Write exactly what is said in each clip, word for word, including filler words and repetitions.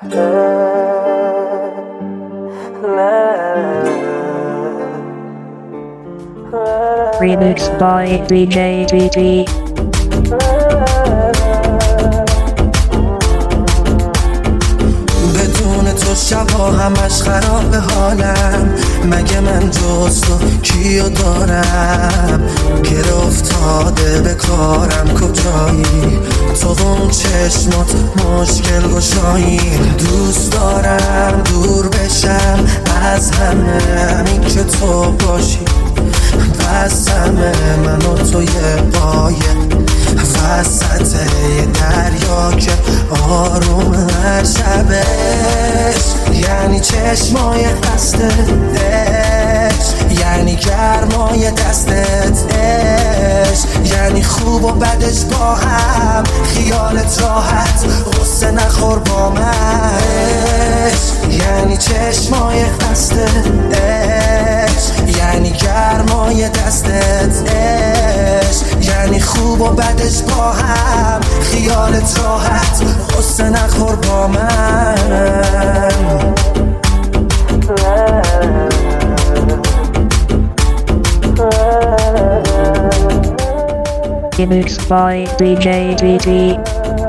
Remixed by دی جی تی تی. بدون تو شبا همش خراب حالم، مگه من جز تو کیو دارم؟ گره افتاده به کارم کجایی؟ تو اون چشمات مشکل گشایی. دوست دارم دور بشم از همه، همین که تو باشی بس همه. من و تو یه قایق وسط یه دریا که آروم هر شبش، یعنی چشمای قصدت، یعنی گرمای دستت، یعنی خوب و بدش با هم، خیالت راحت غصه نخور با من، یعنی چشمای قصدت، یعنی گرمای دستت، یعنی خوب و بدش با هم، خیالت راحت غصه نخور با من. Remixed by دی جی تی تی.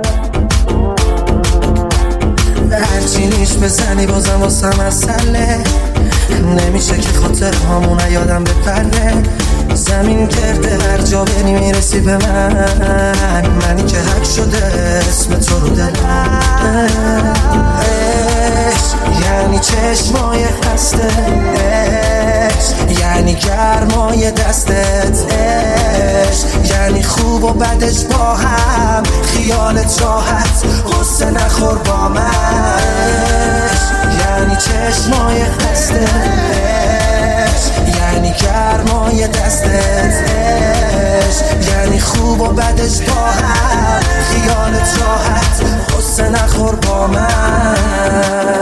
هرچی نیش بزنی بازم واسم مسئله، نمیشه که خاطر همون یادم بپره. زمین کرده هر جا بری میرسی به من، منی که حک شده اسم تو رو دلم. یعنی چشمای قصدت، یعنی گرمای دستت، یعنی خوب و بدش با هم، خیالت راحت غصه نخور با من، یعنی چشمای قصدت، یعنی گرمای دستت، یعنی خوب و بدش با هم، خیالت راحت غصه نخور با من.